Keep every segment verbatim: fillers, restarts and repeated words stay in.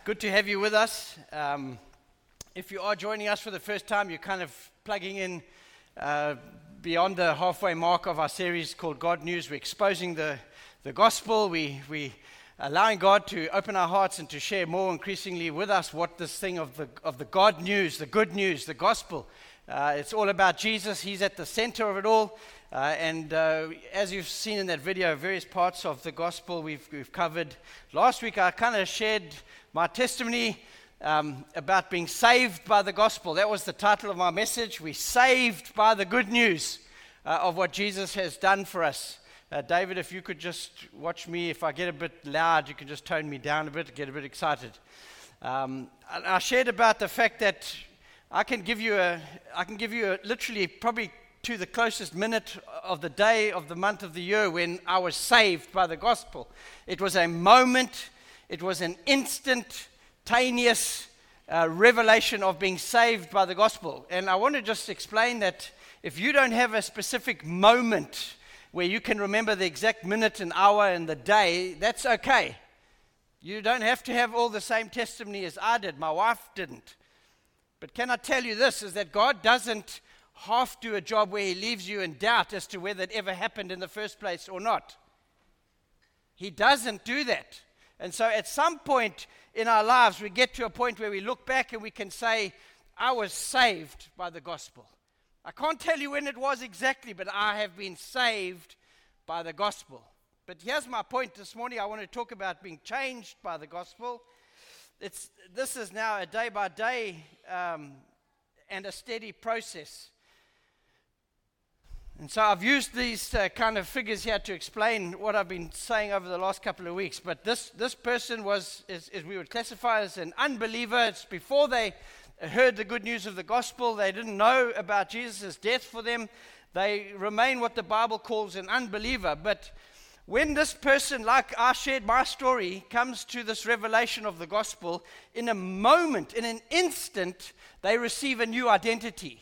Good to have you with us. Um, if you are joining us for the first time, you're kind of plugging in uh, beyond the halfway mark of our series called God News. We're exposing the, the gospel. We, we allowing God to open our hearts and to share more increasingly with us what this thing of the, of the God news, the good news, the gospel. Uh, it's all about Jesus. He's at the center of it all. Uh, and uh, as you've seen in that video, various parts of the gospel we've, we've covered. Last week I kind of shared my testimony um, about being saved by the gospel. That was the title of my message. We're saved by the good news uh, of what Jesus has done for us. Uh, David, if you could just watch me. If I get a bit loud, you can just tone me down a bit, get a bit excited. Um, and I shared about the fact that I can give you a, I can give you a, literally probably to the closest minute of the day, of the month, of the year when I was saved by the gospel. It was a moment, it was an instantaneous uh, revelation of being saved by the gospel. And I want to just explain that if you don't have a specific moment where you can remember the exact minute and hour and the day, that's okay. You don't have to have all the same testimony as I did. My wife didn't. But can I tell you this, is that God doesn't half do a job where he leaves you in doubt as to whether it ever happened in the first place or not. He doesn't do that. And so at some point in our lives, we get to a point where we look back and we can say, I was saved by the gospel. I can't tell you when it was exactly, but I have been saved by the gospel. But here's my point this morning. I want to talk about being changed by the gospel. It's, this is now a day-by-day um, and a steady process. And so I've used these uh, kind of figures here to explain what I've been saying over the last couple of weeks. But this, this person was, is, is we would classify as an unbeliever. It's before they heard the good news of the gospel. They didn't know about Jesus' death for them. They remain what the Bible calls an unbeliever. But when this person, like I shared my story, comes to this revelation of the gospel, in a moment, in an instant, they receive a new identity.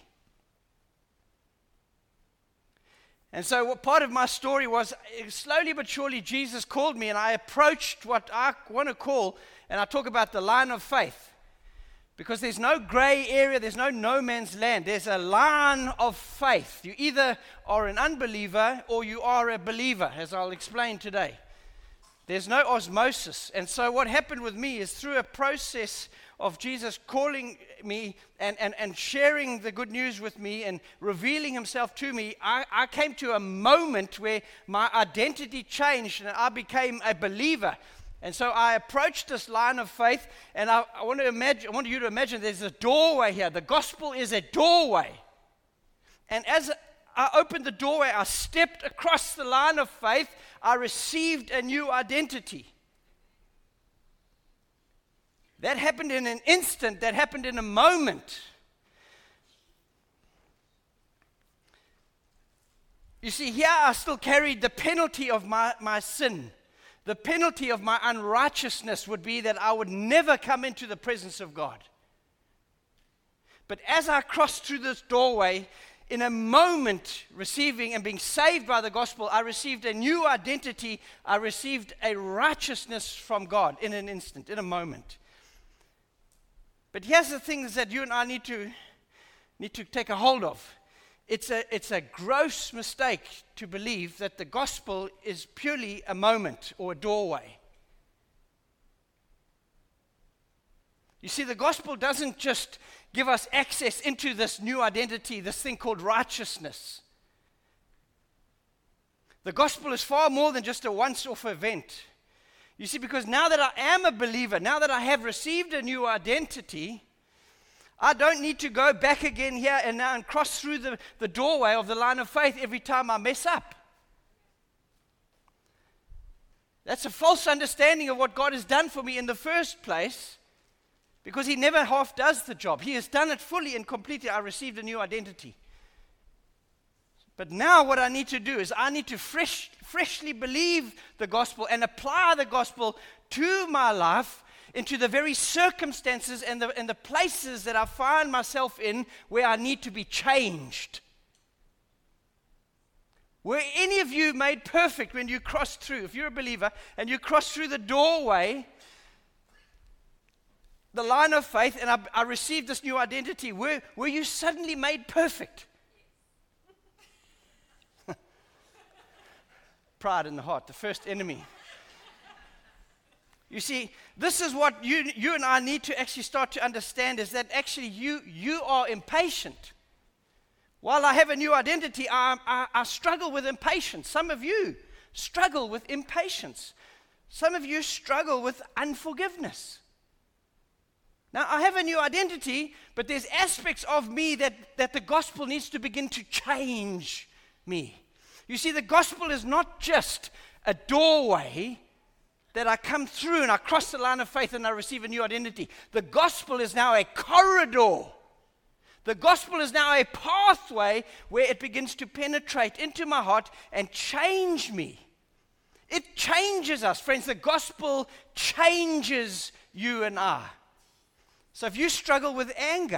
And so what part of my story was, slowly but surely, Jesus called me, and I approached what I want to call, and I talk about the line of faith. Because there's no gray area, there's no no man's land. There's a line of faith. You either are an unbeliever or you are a believer, as I'll explain today. There's no osmosis. And so what happened with me is through a process of Jesus calling me and, and, and sharing the good news with me and revealing himself to me, I, I came to a moment where my identity changed and I became a believer. And so I approached this line of faith, and I, I want to imagine, I want you to imagine there's a doorway here. The gospel is a doorway. And as I opened the doorway, I stepped across the line of faith. I received a new identity. That happened in an instant. That happened in a moment. You see, here I still carried the penalty of my, my sin. The penalty of my unrighteousness would be that I would never come into the presence of God. But as I crossed through this doorway, in a moment, receiving and being saved by the gospel, I received a new identity. I received a righteousness from God in an instant, in a moment. But here's the things that you and I need to need to take a hold of. It's a, it's a gross mistake to believe that the gospel is purely a moment or a doorway. You see, the gospel doesn't just give us access into this new identity, this thing called righteousness. The gospel is far more than just a once-off event. You see, because now that I am a believer, now that I have received a new identity, I don't need to go back again here and now and cross through the, the doorway of the line of faith every time I mess up. That's a false understanding of what God has done for me in the first place, because he never half does the job. He has done it fully and completely. I received a new identity. But now what I need to do is I need to fresh, freshly believe the gospel and apply the gospel to my life, into the very circumstances and the, and the places that I find myself in where I need to be changed. Were any of you made perfect when you crossed through? If you're a believer and you cross through the doorway the line of faith and I, I received this new identity, were, were you suddenly made perfect? Pride in the heart, the first enemy. You see, this is what you, you and I need to actually start to understand, is that actually you, you are impatient. While I have a new identity, I, I, I struggle with impatience. Some of you struggle with impatience. Some of you struggle with unforgiveness. Now, I have a new identity, but there's aspects of me that, that the gospel needs to begin to change me. You see, the gospel is not just a doorway that I come through and I cross the line of faith and I receive a new identity. The gospel is now a corridor. The gospel is now a pathway where it begins to penetrate into my heart and change me. It changes us. Friends, the gospel changes you and I. So if you struggle with anger,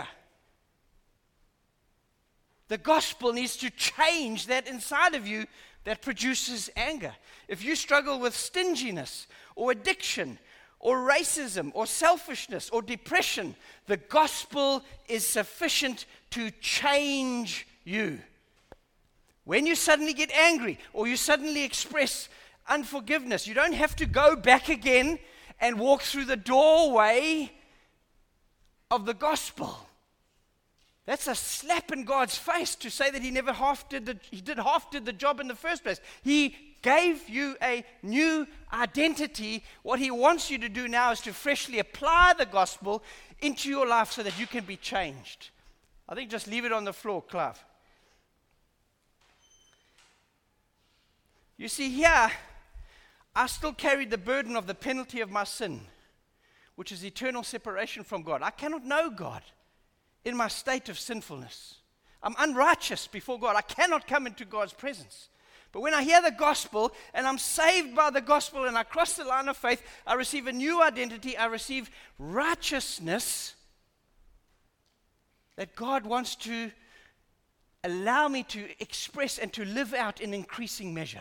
the gospel needs to change that inside of you that produces anger. If you struggle with stinginess or addiction or racism or selfishness or depression, the gospel is sufficient to change you. When you suddenly get angry or you suddenly express unforgiveness, you don't have to go back again and walk through the doorway of the gospel. That's a slap in God's face to say that he never half did the, he did half did the job in the first place. He gave you a new identity. What he wants you to do now is to freshly apply the gospel into your life so that you can be changed. I think just leave it on the floor, Clive. You see, here, I still carried the burden of the penalty of my sin, which is eternal separation from God. I cannot know God in my state of sinfulness. I'm unrighteous before God. I cannot come into God's presence. But when I hear the gospel and I'm saved by the gospel and I cross the line of faith, I receive a new identity. I receive righteousness that God wants to allow me to express and to live out in increasing measure.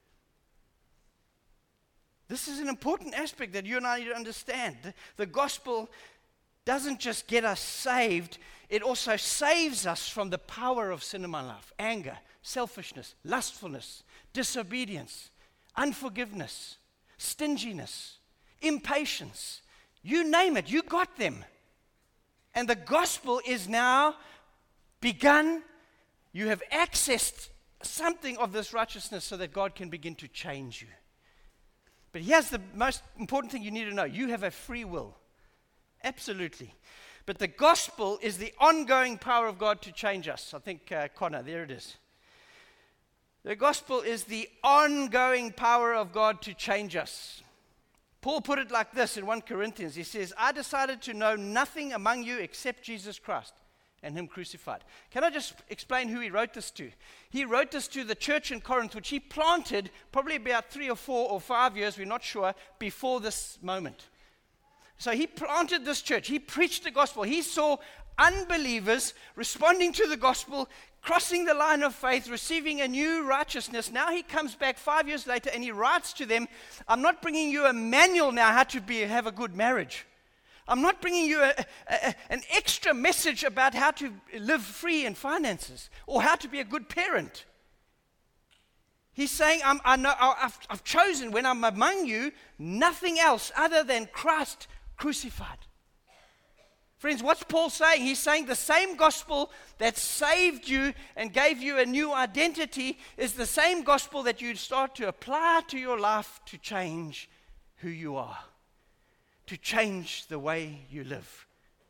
This is an important aspect that you and I need to understand. The, the gospel doesn't just get us saved, it also saves us from the power of sin in my life. Anger, selfishness, lustfulness, disobedience, unforgiveness, stinginess, impatience. You name it, you got them. And the gospel is now begun. You have accessed something of this righteousness so that God can begin to change you. But here's the most important thing you need to know. You have a free will. Absolutely. But the gospel is the ongoing power of God to change us. I think, uh, Connor, there it is. The gospel is the ongoing power of God to change us. Paul put it like this in First Corinthians. He says, I decided to know nothing among you except Jesus Christ and him crucified. Can I just explain who he wrote this to? He wrote this to the church in Corinth, which he planted probably about three or four or five years, we're not sure, before this moment. So he planted this church. He preached the gospel. He saw unbelievers responding to the gospel, crossing the line of faith, receiving a new righteousness. Now he comes back five years later and he writes to them, I'm not bringing you a manual now how to be, have a good marriage. I'm not bringing you a, a, an extra message about how to live free in finances or how to be a good parent. He's saying, I'm, I know, I've, I've chosen when I'm among you nothing else other than Christ crucified. Friends, what's Paul saying? He's saying the same gospel that saved you and gave you a new identity is the same gospel that you start to apply to your life to change who you are, to change the way you live.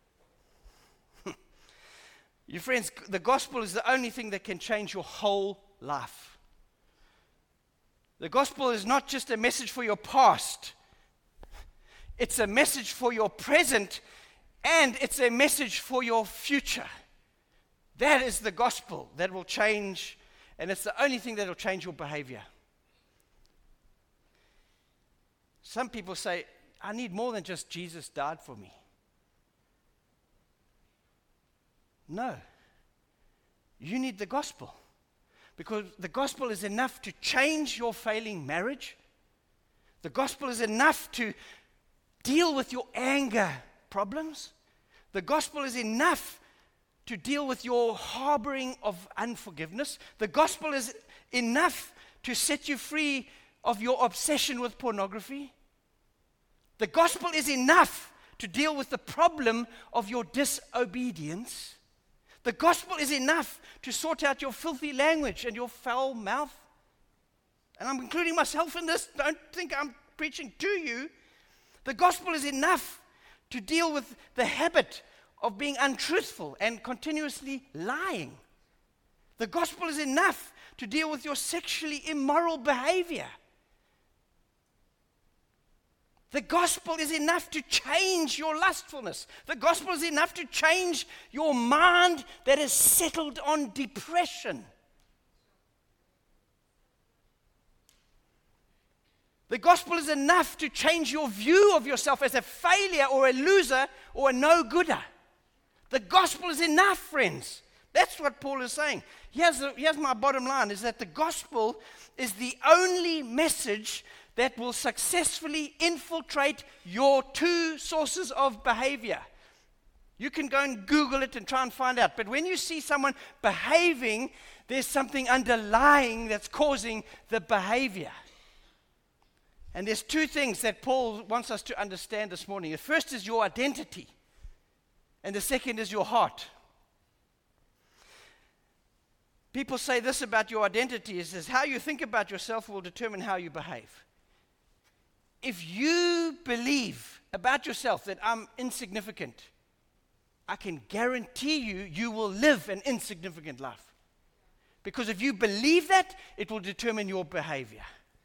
You friends, the gospel is the only thing that can change your whole life. The gospel is not just a message for your past. It's a message for your present, and it's a message for your future. That is the gospel that will change, and it's the only thing that will change your behavior. Some people say, I need more than just Jesus died for me. No. You need the gospel. Because the gospel is enough to change your failing marriage. The gospel is enough to deal with your anger problems. The gospel is enough to deal with your harboring of unforgiveness. The gospel is enough to set you free of your obsession with pornography. The gospel is enough to deal with the problem of your disobedience. The gospel is enough to sort out your filthy language and your foul mouth. And I'm including myself in this. Don't think I'm preaching to you. The gospel is enough to deal with the habit of being untruthful and continuously lying. The gospel is enough to deal with your sexually immoral behavior. The gospel is enough to change your lustfulness. The gospel is enough to change your mind that is settled on depression. The gospel is enough to change your view of yourself as a failure or a loser or a no-gooder. The gospel is enough, friends. That's what Paul is saying. Here's, the, here's my bottom line, is that the gospel is the only message that will successfully infiltrate your two sources of behavior. You can go and Google it and try and find out. But when you see someone behaving, there's something underlying that's causing the behavior. And there's two things that Paul wants us to understand this morning. The first is your identity, and the second is your heart. People say this about your identity, is, is how you think about yourself will determine how you behave. If you believe about yourself that I'm insignificant, I can guarantee you, you will live an insignificant life. Because if you believe that, it will determine your behavior.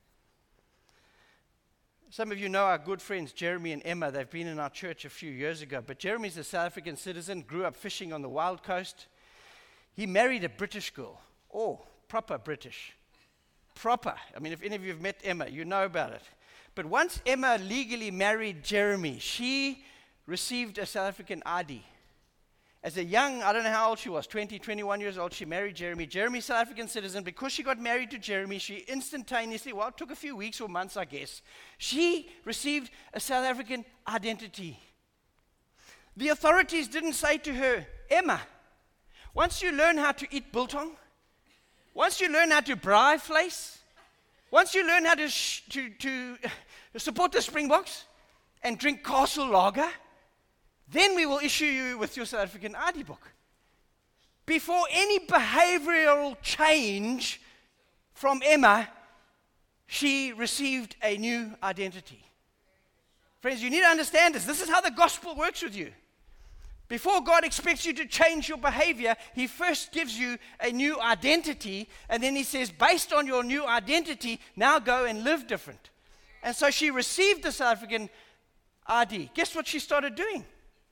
Some of you know our good friends, Jeremy and Emma. They've been in our church a few years ago. But Jeremy's a South African citizen, grew up fishing on the Wild Coast. He married a British girl. Oh, proper British. Proper. I mean, if any of you have met Emma, you know about it. But once Emma legally married Jeremy, she received a South African I D. As a young, I don't know how old she was, twenty, twenty-one years old, she married Jeremy. Jeremy's South African citizen. Because she got married to Jeremy, she instantaneously, well, it took a few weeks or months, I guess, she received a South African identity. The authorities didn't say to her, Emma, once you learn how to eat biltong, once you learn how to braai vleis, once you learn how to, sh- to, to support the Springboks and drink Castle Lager, then we will issue you with your South African I D book. Before any behavioral change from Emma, she received a new identity. Friends, you need to understand this. This is how the gospel works with you. Before God expects you to change your behavior, He first gives you a new identity, and then He says, based on your new identity, now go and live different. And so she received the South African I D. Guess what she started doing?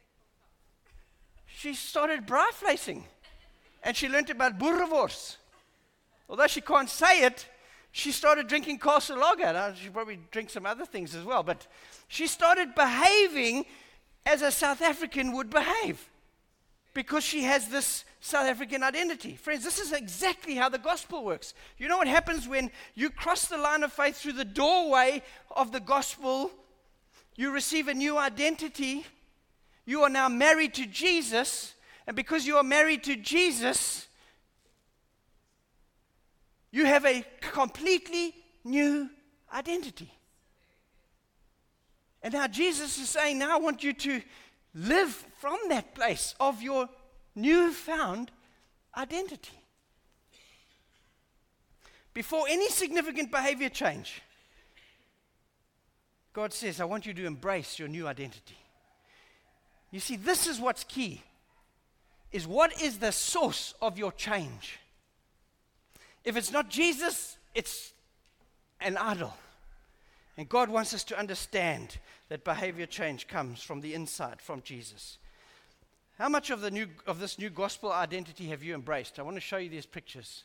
She started braai vleising, and she learned about boerewors. Although she can't say it, she started drinking Castle Lager. Now, she probably drinks some other things as well, but she started behaving as a South African would behave because she has this South African identity. Friends, this is exactly how the gospel works. You know what happens when you cross the line of faith through the doorway of the gospel? You receive a new identity. You are now married to Jesus, and because you are married to Jesus, you have a completely new identity. And now Jesus is saying, now I want you to live from that place of your newfound identity. Before any significant behavior change, God says, I want you to embrace your new identity. You see, this is what's key, is what is the source of your change? If it's not Jesus, it's an idol. And God wants us to understand that behavior change comes from the inside, from Jesus. How much of the new of this new gospel identity have you embraced? I want to show you these pictures.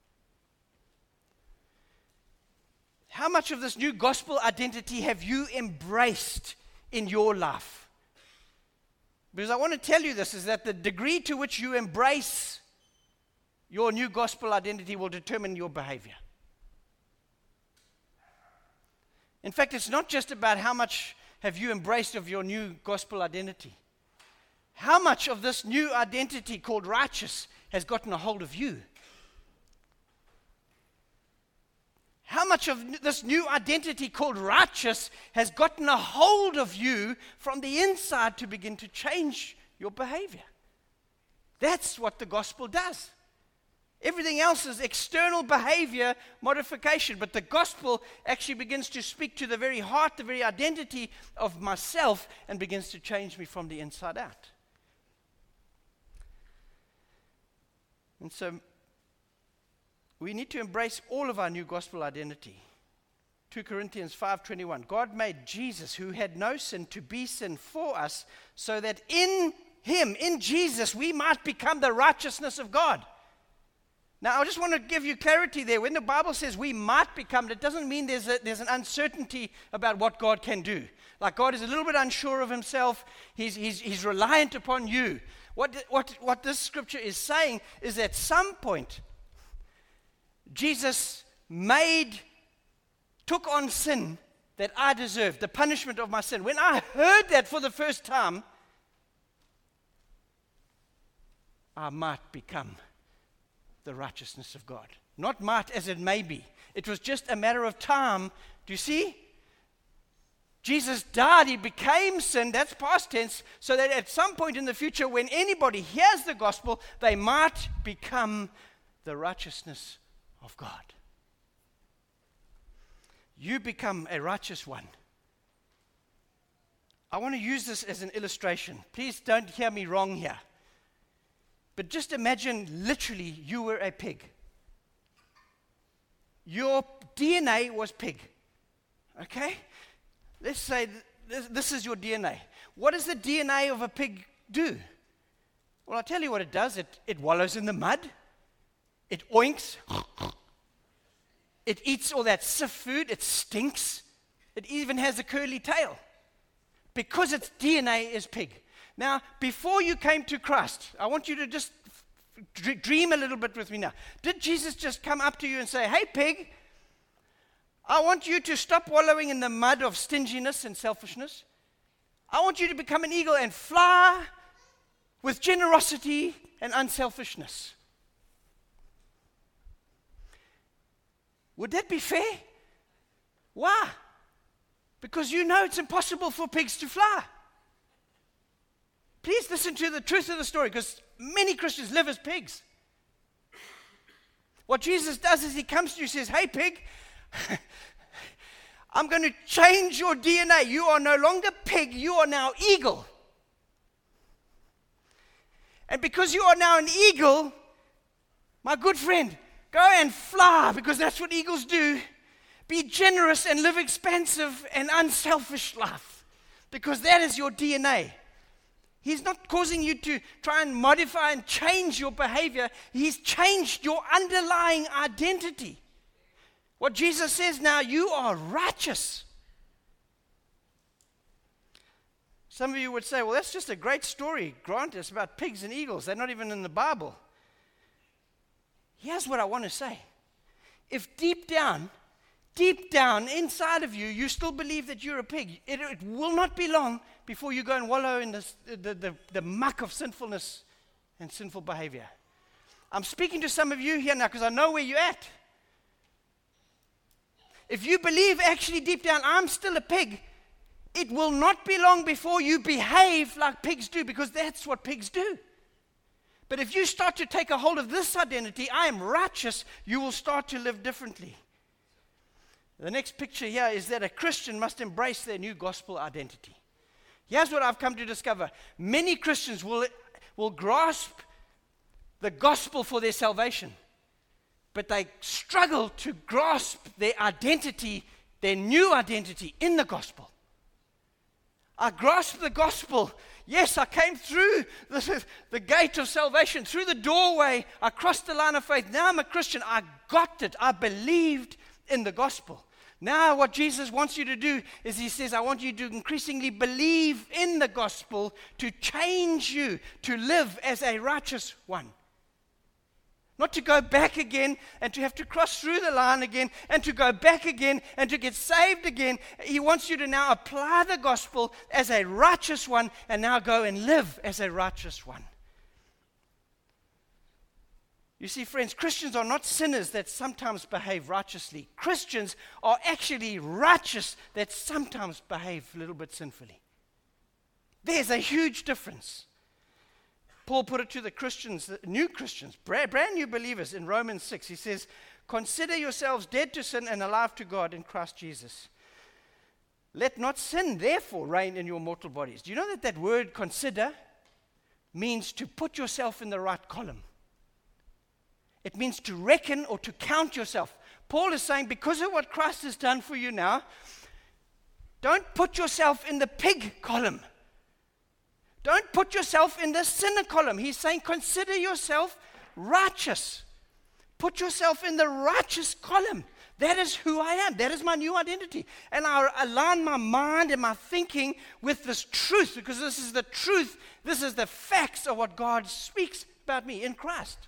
How much of this new gospel identity have you embraced in your life? Because I want to tell you this, is that the degree to which you embrace your new gospel identity will determine your behavior. In fact, it's not just about how much have you embraced of your new gospel identity? How much of this new identity called righteous has gotten a hold of you? How much of this new identity called righteous has gotten a hold of you from the inside to begin to change your behavior? That's what the gospel does. Everything else is external behavior modification, but the gospel actually begins to speak to the very heart, the very identity of myself, and begins to change me from the inside out. And so we need to embrace all of our new gospel identity. Second Corinthians five twenty-one, God made Jesus, who had no sin, to be sin for us, so that in him, in Jesus, we might become the righteousness of God. Now, I just want to give you clarity there. When the Bible says we might become, it doesn't mean there's, a, there's an uncertainty about what God can do. Like God is a little bit unsure of himself. He's, he's, he's reliant upon you. What, what, what this scripture is saying is that at some point, Jesus made, took on sin that I deserved, the punishment of my sin. When I heard that for the first time, I might become the righteousness of God. Not might as it may be. It was just a matter of time. Do you see? Jesus died, he became sin, that's past tense, so that at some point in the future when anybody hears the gospel, they might become the righteousness of God. You become a righteous one. I want to use this as an illustration. Please don't hear me wrong here. But just imagine literally you were a pig. Your D N A was pig. Okay? Let's say this, this is your D N A. What does the D N A of a pig do? Well, I'll tell you what it does. It, it wallows in the mud. It oinks. It eats all that sift food. It stinks. It even has a curly tail. Because its D N A is pig. Now, before you came to Christ, I want you to just f- dream a little bit with me now. Did Jesus just come up to you and say, hey, pig, I want you to stop wallowing in the mud of stinginess and selfishness. I want you to become an eagle and fly with generosity and unselfishness. Would that be fair? Why? Because you know it's impossible for pigs to fly. Please listen to the truth of the story, because many Christians live as pigs. What Jesus does is he comes to you and says, hey, pig, I'm going to change your D N A. You are no longer pig, you are now eagle. And because you are now an eagle, my good friend, go and fly, because that's what eagles do. Be generous and live expansive and unselfish life, because that is your D N A. He's not causing you to try and modify and change your behavior. He's changed your underlying identity. What Jesus says now, you are righteous. Some of you would say, well, that's just a great story, Grant. It's about pigs and eagles. They're not even in the Bible. Here's what I want to say. If deep down, deep down inside of you, you still believe that you're a pig, it, it will not be long before you go and wallow in this, the, the, the muck of sinfulness and sinful behavior. I'm speaking to some of you here now because I know where you're at. If you believe actually deep down, I'm still a pig, it will not be long before you behave like pigs do, because that's what pigs do. But if you start to take a hold of this identity, I am righteous, you will start to live differently. The next picture here is that a Christian must embrace their new gospel identity. Here's what I've come to discover. Many Christians will, will grasp the gospel for their salvation, but they struggle to grasp their identity, their new identity in the gospel. I grasp the gospel. Yes, I came through the, the gate of salvation, through the doorway. I crossed the line of faith. Now I'm a Christian. I got it. I believed in the gospel. Now what Jesus wants you to do is he says, I want you to increasingly believe in the gospel to change you to live as a righteous one. Not to go back again and to have to cross through the line again and to go back again and to get saved again. He wants you to now apply the gospel as a righteous one and now go and live as a righteous one. You see, friends, Christians are not sinners that sometimes behave righteously. Christians are actually righteous that sometimes behave a little bit sinfully. There's a huge difference. Paul put it to the Christians, the new Christians, brand, brand new believers in Romans six. He says, consider yourselves dead to sin and alive to God in Christ Jesus. Let not sin, therefore, reign in your mortal bodies. Do you know that that word consider means to put yourself in the right column? It means to reckon or to count yourself. Paul is saying, because of what Christ has done for you now, don't put yourself in the pig column. Don't put yourself in the sinner column. He's saying, consider yourself righteous. Put yourself in the righteous column. That is who I am. That is my new identity. And I align my mind and my thinking with this truth, because this is the truth. This is the facts of what God speaks about me in Christ.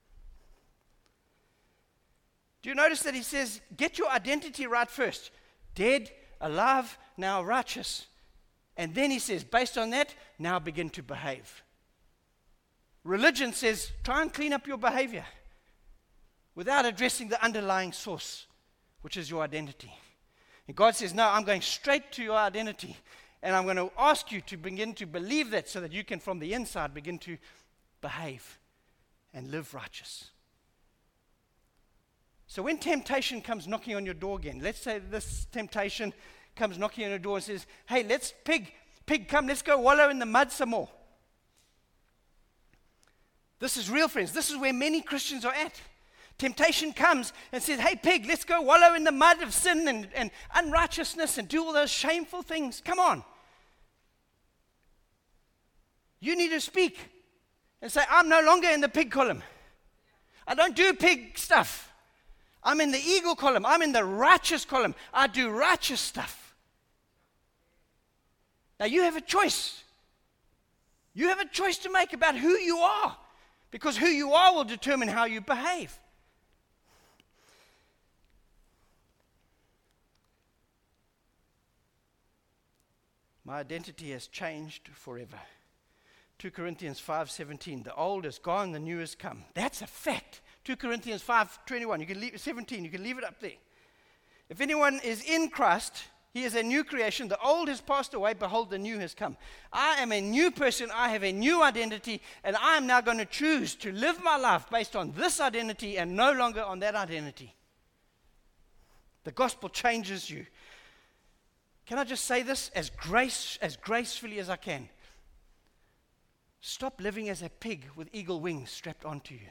Do you notice that he says, get your identity right first? Dead, alive, now righteous. And then he says, based on that, now begin to behave. Religion says, try and clean up your behavior without addressing the underlying source, which is your identity. And God says, no, I'm going straight to your identity. And I'm going to ask you to begin to believe that so that you can, from the inside, begin to behave and live righteous. So when temptation comes knocking on your door again, let's say this temptation comes knocking on your door and says, hey, let's, pig, pig, come, let's go wallow in the mud some more. This is real, friends. This is where many Christians are at. Temptation comes and says, hey, pig, let's go wallow in the mud of sin and, and unrighteousness and do all those shameful things. Come on. You need to speak and say, I'm no longer in the pig column. I don't do pig stuff. I'm in the eagle column. I'm in the righteous column. I do righteous stuff. Now you have a choice. You have a choice to make about who you are, because who you are will determine how you behave. My identity has changed forever. Second Corinthians five seventeen, the old is gone, the new has come. That's a fact. Second Corinthians five twenty-one, you can leave seventeen, you can leave it up there. If anyone is in Christ, he is a new creation. The old has passed away, behold, the new has come. I am a new person, I have a new identity, and I am now going to choose to live my life based on this identity and no longer on that identity. The gospel changes you. Can I just say this as grace, as gracefully as I can? Stop living as a pig with eagle wings strapped onto you.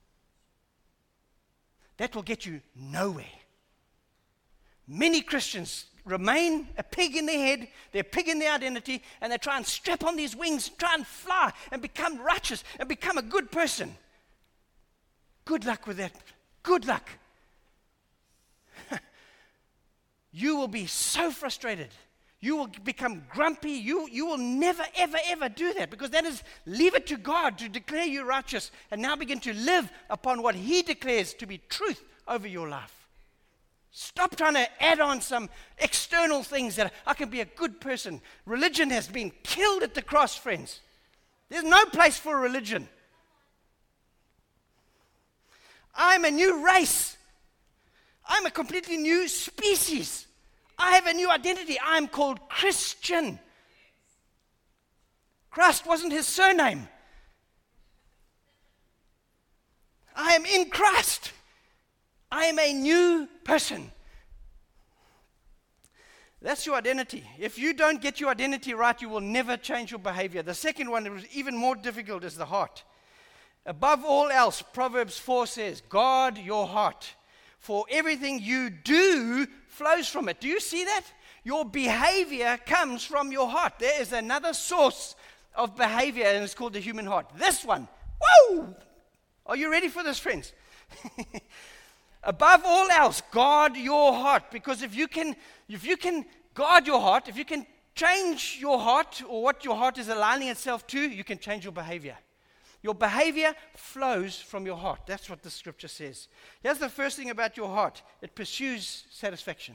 That will get you nowhere. Many Christians remain a pig in their head, they're a pig in their identity, and they try and strap on these wings, try and fly and become righteous and become a good person. Good luck with that. Good luck. You will be so frustrated. You will become grumpy. You, you will never, ever, ever do that, because that is, leave it to God to declare you righteous and now begin to live upon what He declares to be truth over your life. Stop trying to add on some external things that I can be a good person. Religion has been killed at the cross, friends. There's no place for religion. I'm a new race. I'm a completely new species. I have a new identity. I'm called Christian. Christ wasn't his surname. I am in Christ. I am a new person. That's your identity. If you don't get your identity right, you will never change your behavior. The second one, that was even more difficult, is the heart. Above all else, Proverbs four says, guard your heart, for everything you do flows from it. Do you see that? Your behavior comes from your heart. There is another source of behavior, and it's called the human heart. This one. Woo! Are you ready for this, friends? Above all else, guard your heart, because if you can, if you can guard your heart, if you can change your heart or what your heart is aligning itself to, you can change your behavior. Your behavior flows from your heart. That's what the scripture says. Here's the first thing about your heart. It pursues satisfaction.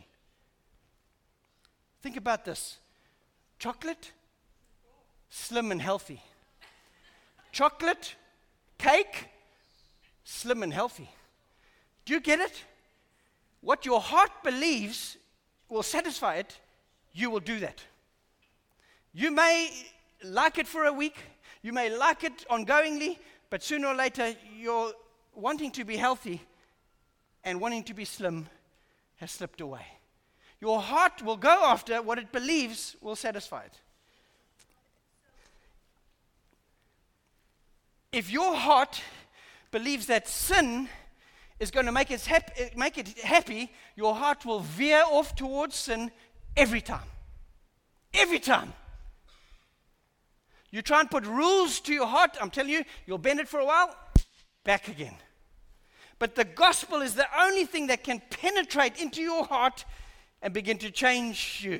Think about this. Chocolate, slim and healthy. Chocolate, cake, slim and healthy. Do you get it? What your heart believes will satisfy it, you will do that. You may like it for a week, you may like it ongoingly, but sooner or later, you're wanting to be healthy and wanting to be slim has slipped away. Your heart will go after what it believes will satisfy it. If your heart believes that sin is going to make it, hap- make it happy, your heart will veer off towards sin every time. Every time. You try and put rules to your heart, I'm telling you, you'll bend it for a while, back again. But the gospel is the only thing that can penetrate into your heart and begin to change you.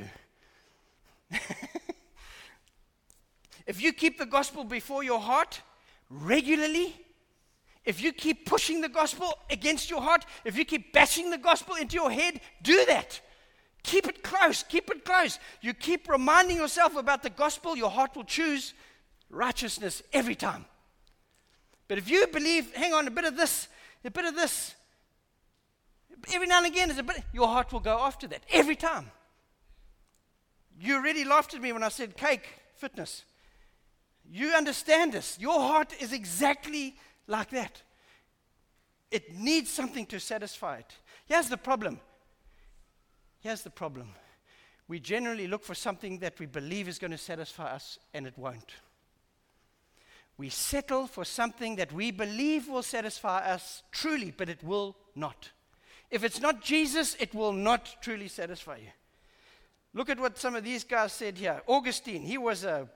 If you keep the gospel before your heart regularly, if you keep pushing the gospel against your heart, if you keep bashing the gospel into your head, do that. Keep it close, keep it close. You keep reminding yourself about the gospel, your heart will choose righteousness every time. But if you believe, hang on, a bit of this, a bit of this, every now and again, is a bit, your heart will go after that, every time. You already laughed at me when I said cake, fitness. You understand this. Your heart is exactly like that. It needs something to satisfy it. Here's the problem. Here's the problem. We generally look for something that we believe is going to satisfy us, and it won't. We settle for something that we believe will satisfy us truly, but it will not. If it's not Jesus, it will not truly satisfy you. Look at what some of these guys said here. Augustine, he was a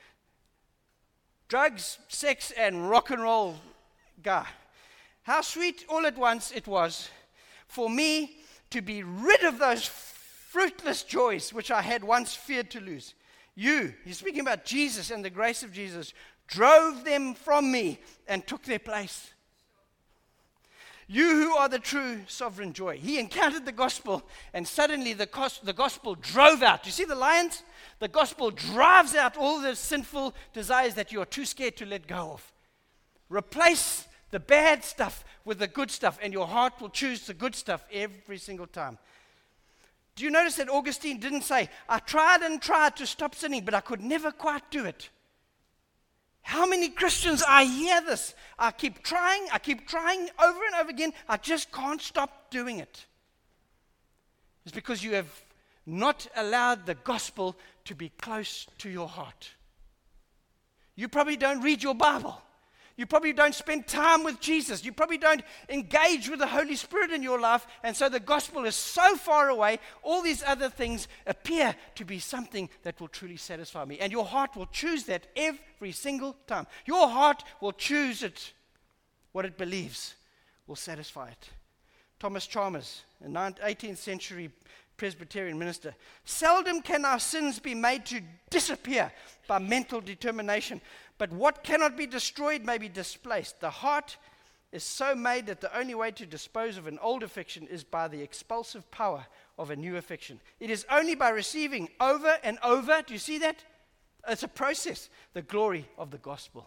drugs, sex, and rock and roll guy. How sweet all at once it was for me to be rid of those fruitless joys which I had once feared to lose. You, he's speaking about Jesus and the grace of Jesus, drove them from me and took their place. You who are the true sovereign joy. He encountered the gospel, and suddenly the, cos- the gospel drove out. You see the lions? The gospel drives out all the sinful desires that you are too scared to let go of. Replace the bad stuff with the good stuff, and your heart will choose the good stuff every single time. Do you notice that Augustine didn't say, I tried and tried to stop sinning, but I could never quite do it? How many Christians, I hear this. I keep trying, I keep trying over and over again. I just can't stop doing it. It's because you have not allowed the gospel to be close to your heart. You probably don't read your Bible. You probably don't spend time with Jesus. You probably don't engage with the Holy Spirit in your life. And so the gospel is so far away, all these other things appear to be something that will truly satisfy me. And your heart will choose that every single time. Your heart will choose it. What it believes will satisfy it. Thomas Chalmers, a eighteenth century Presbyterian minister. Seldom can our sins be made to disappear by mental determination, but what cannot be destroyed may be displaced. The heart is so made that the only way to dispose of an old affection is by the expulsive power of a new affection. It is only by receiving over and over, do you see that? It's a process, the glory of the gospel.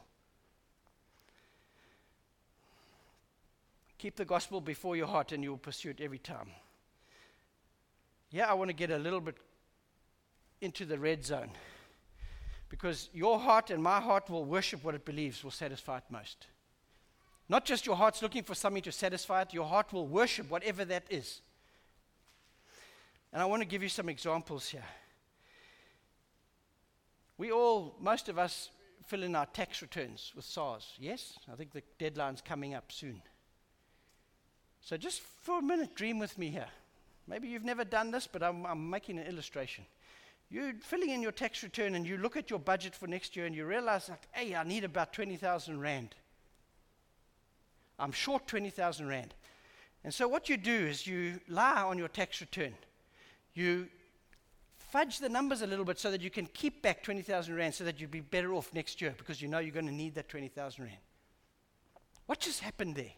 Keep the gospel before your heart and you will pursue it every time. Yeah, I want to get a little bit into the red zone. Because your heart and my heart will worship what it believes will satisfy it most. Not just your heart's looking for something to satisfy it, your heart will worship whatever that is. And I want to give you some examples here. We all, most of us, fill in our tax returns with S A R S. Yes? I think the deadline's coming up soon. So just for a minute, dream with me here. Maybe you've never done this, but I'm, I'm making an illustration. You're filling in your tax return and you look at your budget for next year and you realize, like, hey, I need about twenty thousand rand. I'm short twenty thousand rand. And so what you do is you lie on your tax return. You fudge the numbers a little bit so that you can keep back twenty thousand rand so that you'll be better off next year because you know you're going to need that twenty thousand rand. What just happened there?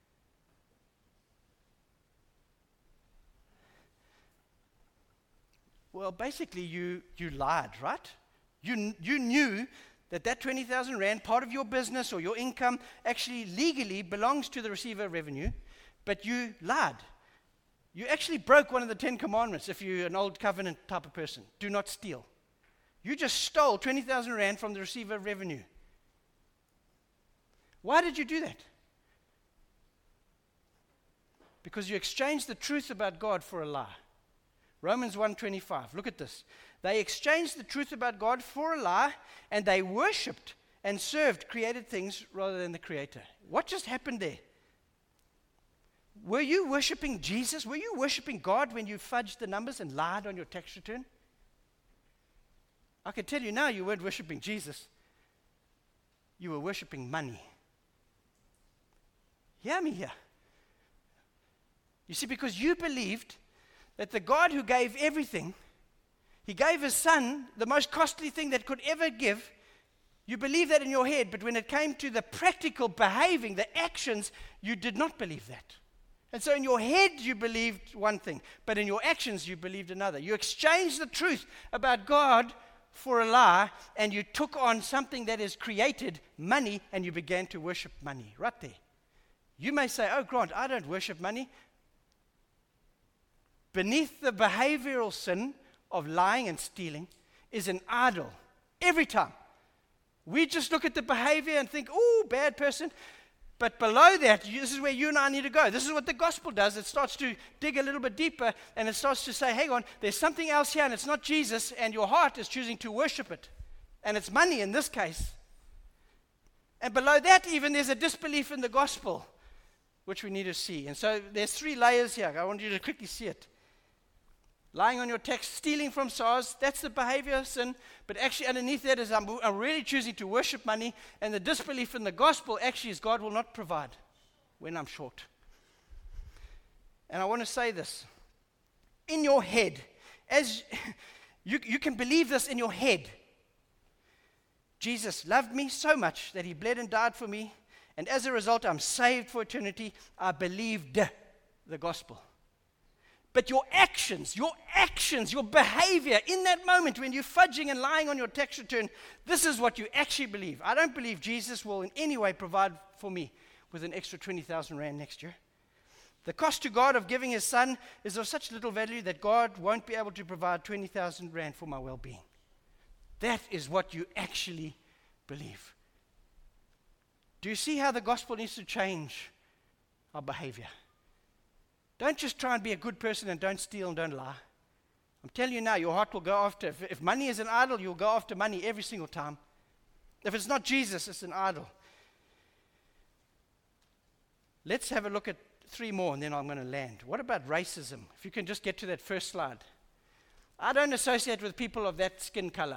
Well, basically, you, you lied, right? You, you knew that that twenty thousand rand, part of your business or your income, actually legally belongs to the receiver of revenue, but you lied. You actually broke one of the Ten Commandments if you're an old covenant type of person. Do not steal. You just stole twenty thousand rand from the receiver of revenue. Why did you do that? Because you exchanged the truth about God for a lie. Romans one twenty-five. Look at this. They exchanged the truth about God for a lie, and they worshipped and served created things rather than the Creator. What just happened there? Were you worshiping Jesus? Were you worshiping God when you fudged the numbers and lied on your tax return? I can tell you now, you weren't worshiping Jesus. You were worshiping money. Hear me here. You see, because you believed that the God who gave everything, He gave His Son, the most costly thing that could ever give. You believe that in your head, but when it came to the practical behaving, the actions, you did not believe that. And so in your head, you believed one thing, but in your actions, you believed another. You exchanged the truth about God for a lie, and you took on something that is created, money, and you began to worship money right there. You may say, oh, Grant, I don't worship money. Beneath the behavioral sin of lying and stealing is an idol. Every time. We just look at the behavior and think, oh, bad person. But below that, you, this is where you and I need to go. This is what the gospel does. It starts to dig a little bit deeper, and it starts to say, hang on, there's something else here, and it's not Jesus, and your heart is choosing to worship it. And it's money in this case. And below that even, there's a disbelief in the gospel, which we need to see. And so there's three layers here. I want you to quickly see it. Lying on your tax, stealing from S A R S, that's the behavior sin. But actually underneath that is I'm, I'm really choosing to worship money. And the disbelief in the gospel actually is God will not provide when I'm short. And I want to say this. In your head, as you, you can believe this in your head. Jesus loved me so much that He bled and died for me. And as a result, I'm saved for eternity. I believed the gospel. But your actions, your actions, your behavior in that moment when you're fudging and lying on your tax return, this is what you actually believe. I don't believe Jesus will in any way provide for me with an extra twenty thousand rand next year. The cost to God of giving His Son is of such little value that God won't be able to provide twenty thousand rand for my well-being. That is what you actually believe. Do you see how the gospel needs to change our behavior? Don't just try and be a good person and don't steal and don't lie. I'm telling you now, your heart will go after. If, if money is an idol, you'll go after money every single time. If it's not Jesus, it's an idol. Let's have a look at three more and then I'm going to land. What about racism? If you can just get to that first slide. I don't associate with people of that skin color.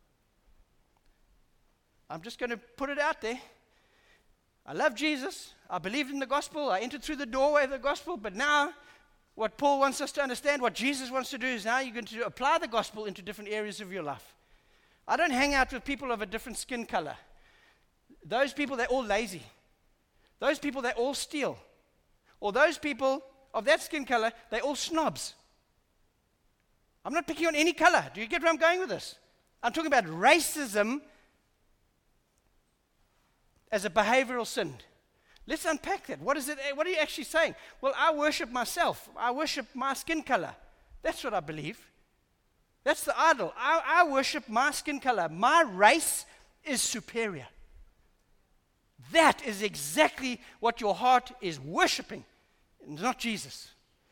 I'm just going to put it out there. I love Jesus. I believed in the gospel. I entered through the doorway of the gospel. But now, what Paul wants us to understand, what Jesus wants to do, is now you're going to apply the gospel into different areas of your life. I don't hang out with people of a different skin color. Those people, they're all lazy. Those people, they all steal. Or those people of that skin color, they're all snobs. I'm not picking on any color. Do you get where I'm going with this? I'm talking about racism as a behavioral sin. Let's unpack that. What is it? What are you actually saying? Well, I worship myself. I worship my skin color. That's what I believe. That's the idol. I, I worship my skin color. My race is superior. That is exactly what your heart is worshiping, not Jesus.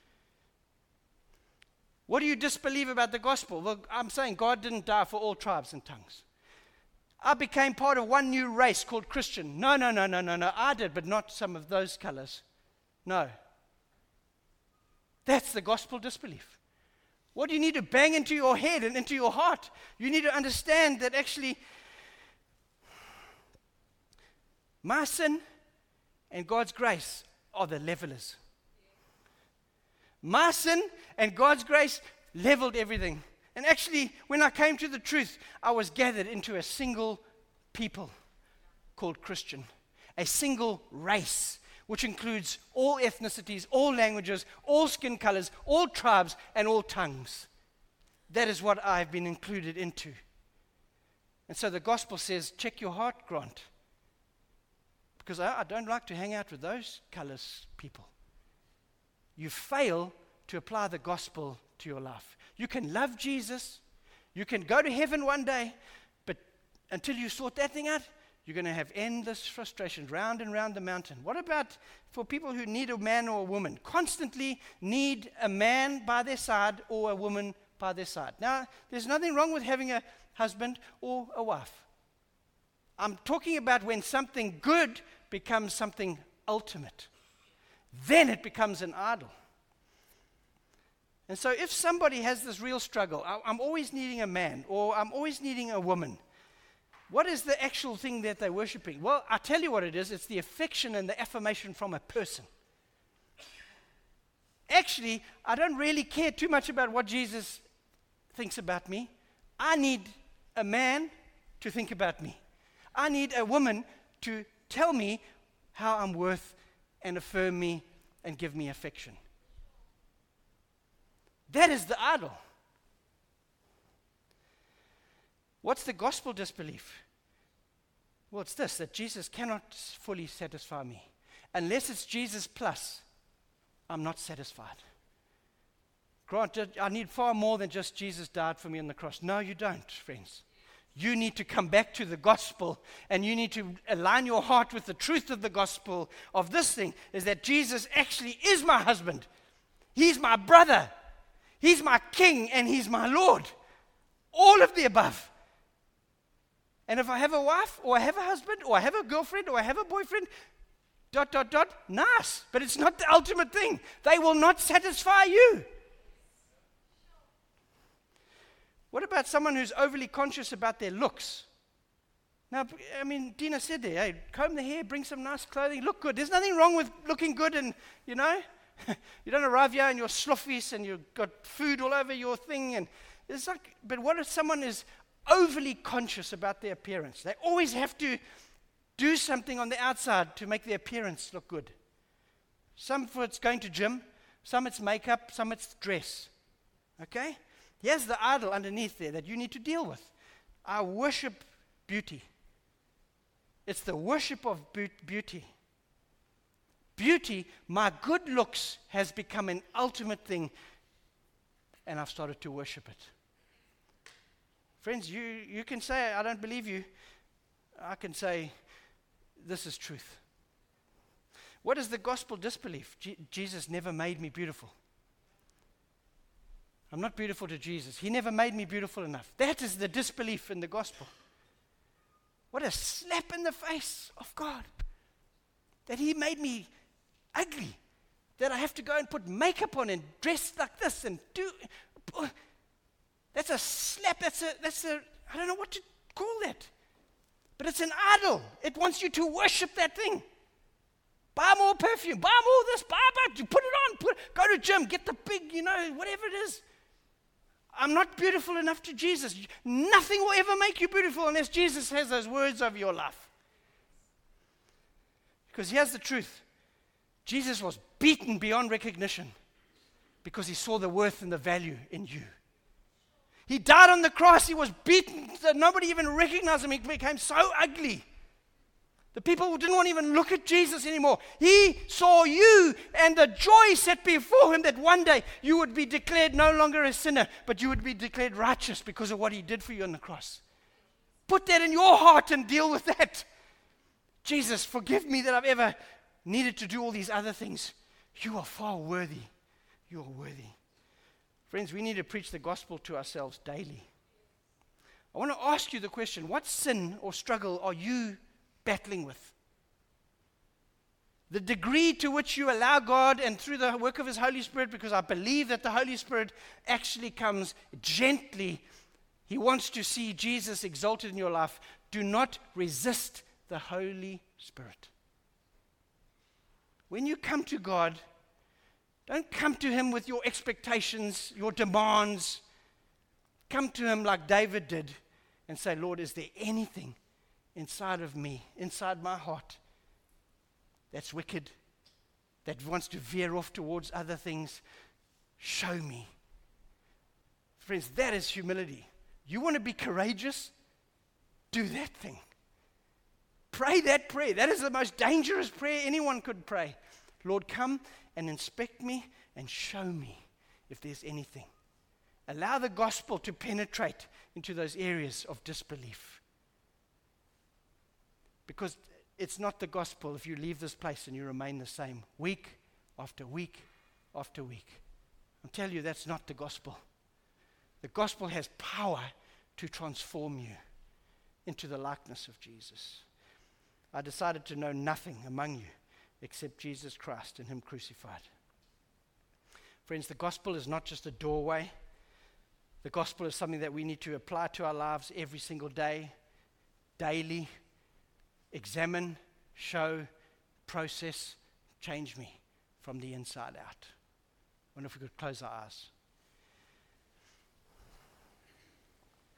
What do you disbelieve about the gospel? Well, I'm saying God didn't die for all tribes and tongues. I became part of one new race called Christian. No, no, no, no, no, no. I did, but not some of those colors. No. That's the gospel disbelief. What do you need to bang into your head and into your heart? You need to understand that actually my sin and God's grace are the levelers. My sin and God's grace leveled everything. And actually, when I came to the truth, I was gathered into a single people called Christian. a single race, which includes all ethnicities, all languages, all skin colors, all tribes, and all tongues. That is what I've been included into. And so the gospel says, check your heart, Grant. Because I, I don't like to hang out with those colors people. You fail to apply the gospel to your life. You can love Jesus. You can go to heaven one day, but until you sort that thing out, you're going to have endless frustrations round and round the mountain. What about for people who need a man or a woman? Constantly need a man by their side or a woman by their side. Now, there's nothing wrong with having a husband or a wife. I'm talking about when something good becomes something ultimate. Then it becomes an idol. And so if somebody has this real struggle, I'm always needing a man or I'm always needing a woman, what is the actual thing that they're worshiping? Well, I tell you what it is. It's the affection and the affirmation from a person. Actually, I don't really care too much about what Jesus thinks about me. I need a man to think about me. I need a woman to tell me how I'm worth and affirm me and give me affection. That is the idol. What's the gospel disbelief? Well, it's this, that Jesus cannot fully satisfy me. Unless it's Jesus plus, I'm not satisfied. Grant, I need far more than just Jesus died for me on the cross. No, you don't, friends. You need to come back to the gospel, and you need to align your heart with the truth of the gospel of this thing, is that Jesus actually is my husband. He's my brother. He's my king, and he's my Lord. All of the above. And if I have a wife, or I have a husband, or I have a girlfriend, or I have a boyfriend, dot, dot, dot, nice. But it's not the ultimate thing. They will not satisfy you. What about someone who's overly conscious about their looks? Now, I mean, Dina said there, hey, comb the hair, bring some nice clothing, look good. There's nothing wrong with looking good and, you know, you don't arrive here and you're sluffies and you've got food all over your thing. And it's like, but what if someone is overly conscious about their appearance? They always have to do something on the outside to make their appearance look good. Some for it's going to gym, some it's makeup, some it's dress. Okay? Here's the idol underneath there that you need to deal with. I worship beauty. It's the worship of be- beauty. Beauty, my good looks has become an ultimate thing, and I've started to worship it. Friends, you, you can say, I don't believe you. I can say, this is truth. What is the gospel disbelief? Je- Jesus never made me beautiful. I'm not beautiful to Jesus. He never made me beautiful enough. That is the disbelief in the gospel. What a slap in the face of God. That he made me ugly. That I have to go and put makeup on and dress like this and do. That's a slap. That's a, that's a, I don't know what to call that. But it's an idol. It wants you to worship that thing. Buy more perfume. Buy more this. Buy, buy. Put it on. Put, go to gym. Get the big, you know, whatever it is. I'm not beautiful enough to Jesus. Nothing will ever make you beautiful unless Jesus has those words over your life. Because here's the truth. Jesus was beaten beyond recognition because he saw the worth and the value in you. He died on the cross. He was beaten so nobody even recognized him. He became so ugly. The people didn't want to even look at Jesus anymore. He saw you and the joy set before him that one day you would be declared no longer a sinner, but you would be declared righteous because of what he did for you on the cross. Put that in your heart and deal with that. Jesus, forgive me that I've ever needed to do all these other things. You are far worthy. You are worthy. Friends, we need to preach the gospel to ourselves daily. I want to ask you the question, what sin or struggle are you battling with? The degree to which you allow God and through the work of his Holy Spirit, because I believe that the Holy Spirit actually comes gently. He wants to see Jesus exalted in your life. Do not resist the Holy Spirit. When you come to God, don't come to him with your expectations, your demands. Come to him like David did and say, Lord, is there anything inside of me, inside my heart, that's wicked, that wants to veer off towards other things, show me. Friends, that is humility. You want to be courageous? Do that thing. Pray that prayer. That is the most dangerous prayer anyone could pray. Lord, come and inspect me and show me if there's anything. Allow the gospel to penetrate into those areas of disbelief. Because it's not the gospel if you leave this place and you remain the same week after week after week. I'll tell you, that's not the gospel. The gospel has power to transform you into the likeness of Jesus. I decided to know nothing among you except Jesus Christ and Him crucified. Friends, the gospel is not just a doorway. The gospel is something that we need to apply to our lives every single day, daily. Examine, show, process, change me from the inside out. I wonder if we could close our eyes.